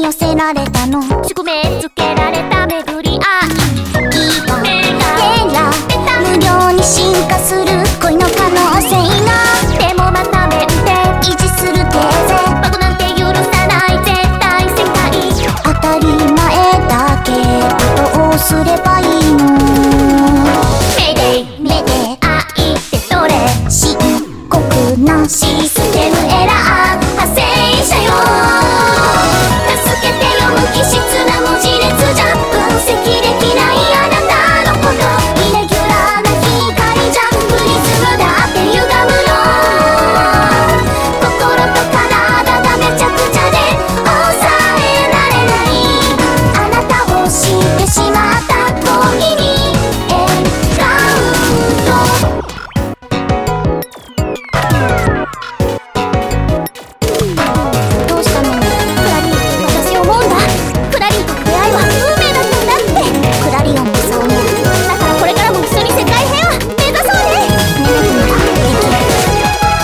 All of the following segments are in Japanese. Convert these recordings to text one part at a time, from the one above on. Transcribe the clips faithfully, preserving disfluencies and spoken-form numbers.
乗せられたの、 宿命つけられた巡り合い、 時が経ら無料に進化する恋の可能性が、 でもまた面で維持するテーゼ、 バグなんて許さない絶対世界、 当たり前だけどどうすればいいの。 メデイ目で愛ってどれ、 深刻なシステムエラー派生者よ、助けてよ無機質な文字列じゃ分析できないあなたのこと、イレギュラーな光じゃプリズムだって歪むの、心と体がめちゃくちゃで抑えられない、 あなたを知ってしまった恋にエンカウント。どうしたのクラリー、私思うんだ。クラリーとの出会いは運命だったんだって。クラリオンもそう思う。 だからこれからも一緒に世界平和目指そうね。 ネネ君ならできる。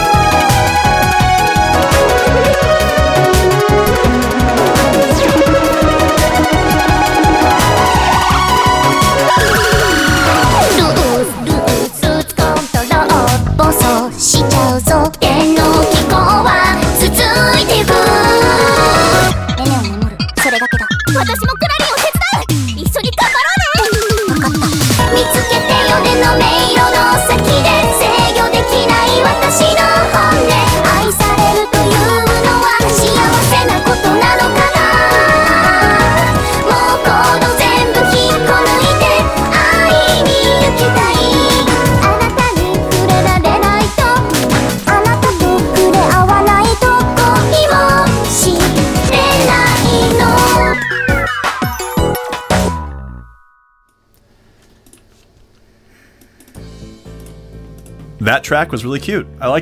ルースルースルーツコントロール、 暴走しちゃうぞ。 天の気候は続いていく、 ネネを守る、それだけだ。 私もクラリンを手伝う、一緒に頑張ろうね。 分かった。 見つけてよねの迷路の先で制御できない私の本音、愛されるというのは幸せなことなのかな、もうコード全部引っこ抜いて会いに行きたい、あなたに触れられないと、 あなたと触れ合わないと恋を知れないの。 That track was really cute. I liked